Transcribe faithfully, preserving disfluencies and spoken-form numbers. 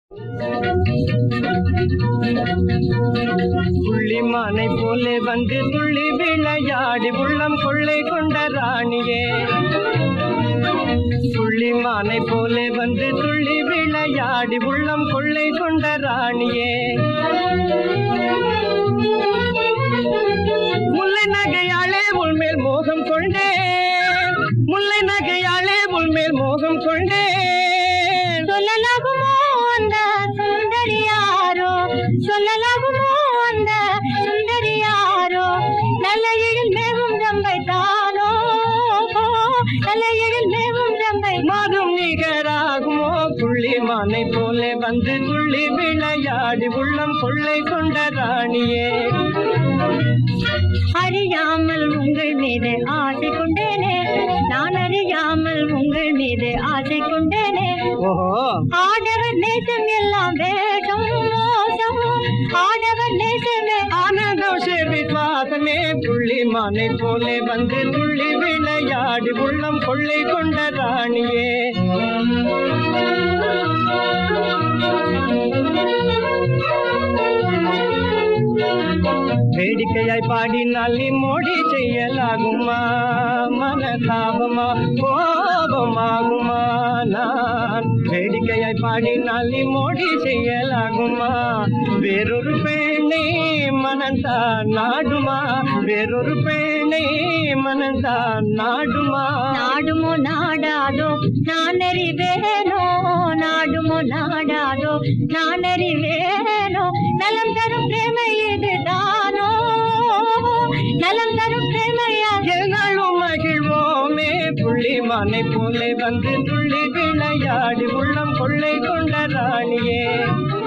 புள்ளிமானை போலே வந்து துள்ளி விளையாடி உள்ளம் கொள்ளை கொண்ட ராணியே, புள்ளிமானை போலே வந்து துள்ளி விளையாடி உள்ளம் கொள்ளை கொண்ட ராணியே, முல்லை நகையாளே உள்மேல் மோகம் கொண்டே, முல்லை நகையாளே உள்மேல் மோகம் கொண்டே, சொல்லலாகுமோ அந்த சுந்தரியாரோ, சொல்லலாகுமோ அந்த சுந்தரியாரோ, நல்ல எழில் மேவும் ரம்பை தானோ, நல்ல எழில் மேவும் ரம்பை மாதும் நிகராகுமோ புள்ளிமானை போலே வந்து துள்ளி விளையாடி உள்ளம் கொள்ளை கொண்ட ராணியே, அறியாமல் உங்கள் மீது ஆசை கொண்டேனே, நான் அறியாமல் உங்கள் மீது ஆசை கொண்டேனே, ஆடவர் நேசம் எல்லாம் வேஷம் மோசம், ஆடவர் நேசமே ஆனந்தம் விசுவாசமே, புள்ளிமானை போலே வந்து துள்ளி விளையாடி உள்ளம் கொள்ளை கொண்ட ராணியே, வேடிக்கையாய் பாடினால் நீ மோடி செய்யலாகுமா, மனதாபமா கோபமாகுமா, நான் வேடிக்கையாய் பாடினால் நீ மோடி செய்யலாகுமா, வேறொரு பெண்ணை மனந்தான் நாடுமா, வேறொரு பெண்ணை மனந்தான் நாடுமா, நாடுமோ நாடாதோ நான் அறிவேனோ, நாடுமோ நாடாதோ நான் அறிவேனோ, நலம் தரும் பிரேமை இதுதானோ, நலம் தரும் பிரேமையா எங்களும் மகிழ்வோமே, புள்ளிமானை போலே வந்து துள்ளி விளையாடி உள்ளம் கொள்ளை கொண்ட ராணியே.